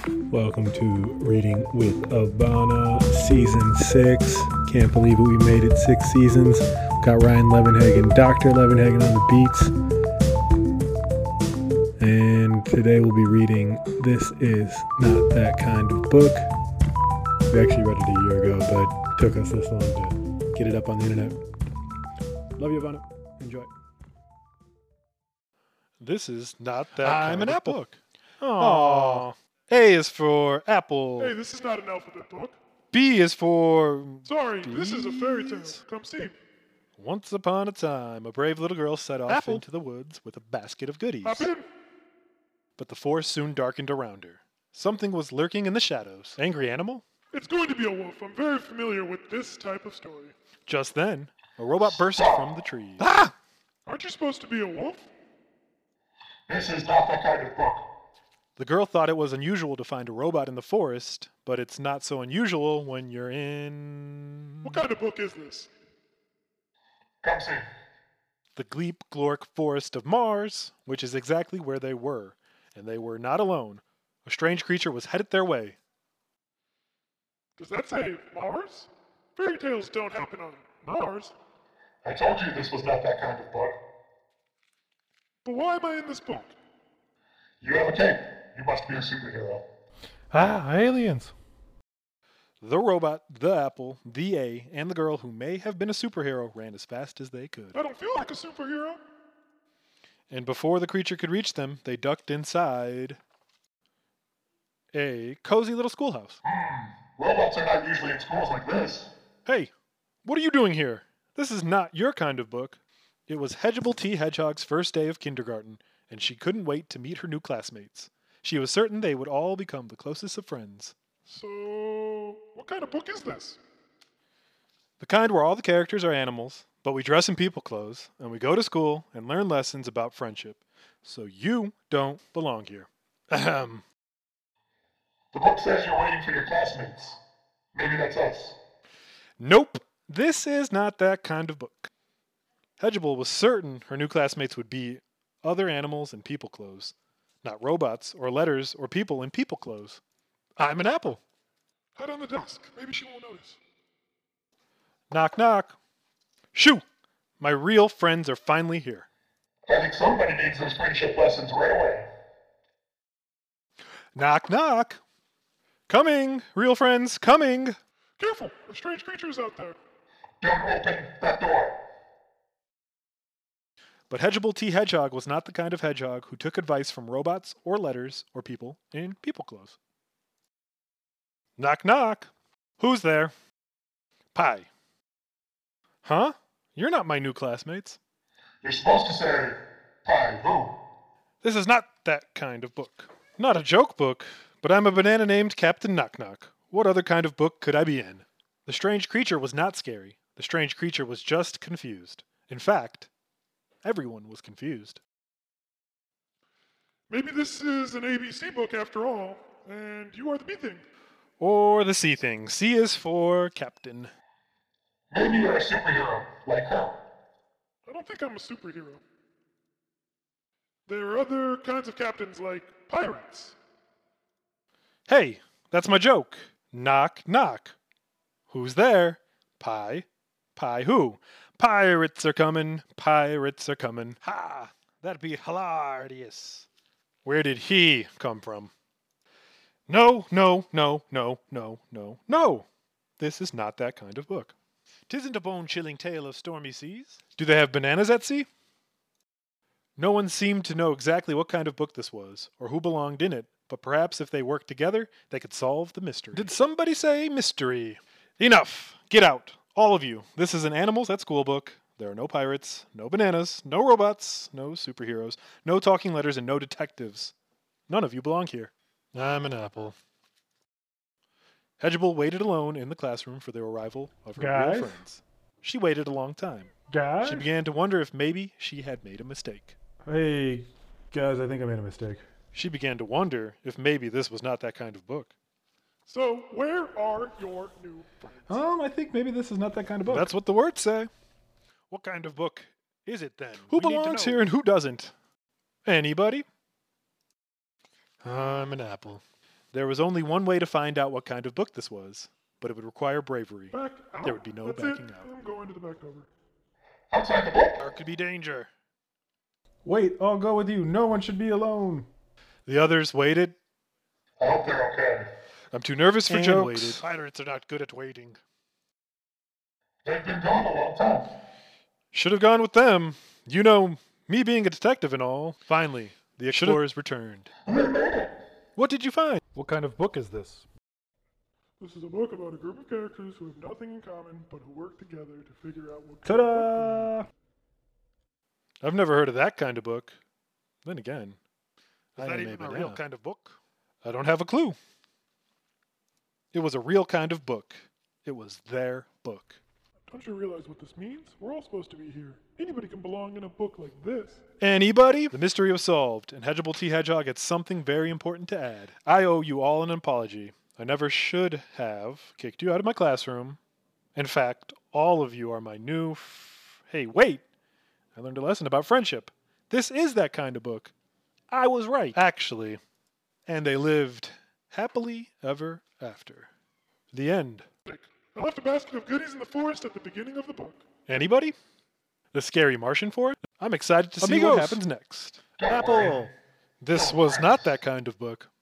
Welcome to Reading with Abana, Season 6. Can't believe it, we made it 6 seasons. Got Ryan Levenhagen, Dr. Levenhagen on the beats. And today we'll be reading This Is Not That Kind of Book. We actually read it a year ago, but it took us this long to get it up on the internet. Love you, Abana. Enjoy. This is not that I'm kind an of apple. book. Aww. A is for apple. Hey, this is not an alphabet book. B is for... Sorry, this is a fairy tale. Bees? Come see. Once upon a time, a brave little girl set off Apple. into the woods with a basket of goodies. Hop in. But the forest soon darkened around her. Something was lurking in the shadows. Angry animal? It's going to be a wolf. I'm very familiar with this type of story. Just then, a robot burst from the trees. Ah! Aren't you supposed to be a wolf? This is not that kind of book. The girl thought it was unusual to find a robot in the forest, but it's not so unusual when you're in... What kind of book is this? Come see. the Gleep Glork Forest of Mars, which is exactly where they were. And they were not alone. A strange creature was headed their way. Does that say Mars? Fairy tales don't happen on Mars. I told you this was not that kind of book. But why am I in this book? You have a cape. You must be a superhero. Ah, aliens. The robot, the apple, the A, and the girl who may have been a superhero ran as fast as they could. I don't feel like a superhero. And before the creature could reach them, they ducked inside a cozy little schoolhouse. Robots are not usually in schools like this. Hey, what are you doing here? This is not your kind of book. It was Hedgeable T. Hedgehog's first day of kindergarten, and she couldn't wait to meet her new classmates. She was certain they would all become the closest of friends. So, what kind of book is this? The kind where all the characters are animals, but we dress in people clothes, and we go to school and learn lessons about friendship. So you don't belong here. Ahem. The book says you're waiting for your classmates. Maybe that's us. Nope, this is not that kind of book. Hedgeable was certain her new classmates would be other animals in people clothes, not robots or letters or people in people clothes. I'm an apple. Hide on the desk. Maybe she won't notice. Knock, knock. Shoo! My real friends are finally here. I think somebody needs those friendship lessons right away. Knock, knock. Coming, real friends, coming. Careful! There's strange creatures out there. Don't open that door. But Hedgeable T. Hedgehog was not the kind of hedgehog who took advice from robots or letters or people in people clothes. Knock, knock. Who's there? Pie. Huh? You're not my new classmates. You're supposed to say, "Hi, who?" This is not that kind of book. Not a joke book, but I'm a banana named Captain Knock Knock. What other kind of book could I be in? The strange creature was not scary. The strange creature was just confused. In fact, everyone was confused. Maybe this is an ABC book after all, and you are the B thing. Or the C thing. C is for Captain. Maybe you're a superhero, like her. I don't think I'm a superhero. There are other kinds of captains like pirates. Hey, that's my joke. Knock, knock. Who's there? Pie. Pie who? Pirates are coming. Pirates are coming. Ha! That'd be hilarious. Where did he come from? No, no, no, no, no, no, no. This is not that kind of book. 'Tisn't a bone-chilling tale of stormy seas. Do they have bananas at sea? No one seemed to know exactly what kind of book this was, or who belonged in it, but perhaps if they worked together, they could solve the mystery. Did somebody say mystery? Enough! Get out! All of you. This is an Animals at School book. There are no pirates, no bananas, no robots, no superheroes, no talking letters, and no detectives. None of you belong here. I'm an apple. Hedgeable waited alone in the classroom for the arrival of her Guys? real friends. She waited a long time. Guys? She began to wonder if maybe she had made a mistake. Hey, guys, I think I made a mistake. She began to wonder if maybe this was not that kind of book. So, where are your new friends? I think maybe this is not that kind of book. That's what the words say. What kind of book is it then? Who We need to belongs know. here and who doesn't? Anybody? I'm an apple. There was only one way to find out what kind of book this was, but it would require bravery. Back out. There would be no That's backing it. out. I'm going to the back over. Outside the book. There could be danger. Wait, I'll go with you. No one should be alone. The others waited. I hope they're okay. I'm too nervous for And jokes. waited. Pirates are not good at waiting. They've been gone a long time. Should have gone with them. You know, me being a detective and all. Finally, the explorers returned. We made it. What did you find? What kind of book is this? This is a book about a group of characters who have nothing in common but who work together to figure out what. Ta-da! I've never heard of that kind of book. Then again, Is I that am even a a real banana. kind of book? I don't have a clue. It was a real kind of book. It was their book. Don't you realize what this means? We're all supposed to be here. Anybody can belong in a book like this. Anybody? The mystery was solved, and Hedgeable T. Hedgehog had something very important to add. I owe you all an apology. I never should have kicked you out of my classroom. In fact, all of you are my new... Hey, wait! I learned a lesson about friendship. This is that kind of book. I was right, actually. And they lived happily ever after. The end. I left a basket of goodies in the forest at the beginning of the book. Anybody? The scary Martian forest? I'm excited to see Amigos. what happens next. Apple! This was not that kind of book.